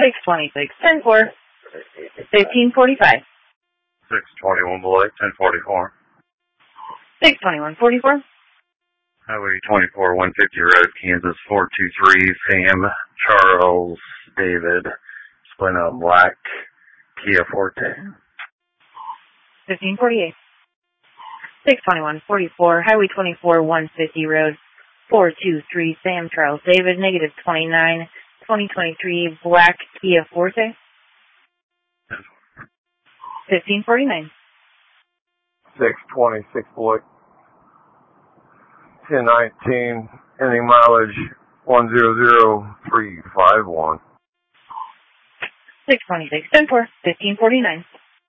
626, 10-4, 1545. 621 Beloit, 1044. 621-44. Highway 24, 150 Road, Kansas, 423, Sam, Charles, David, Splenda Black, Kia Forte. 1548. 621-44, Highway 24, 150 Road, 423, Sam, Charles, David, negative 29, 2023, Black, Kia Forte. 1549. 626 Beloit, 1019, ending mileage 100351. 626, 10-4, 1549.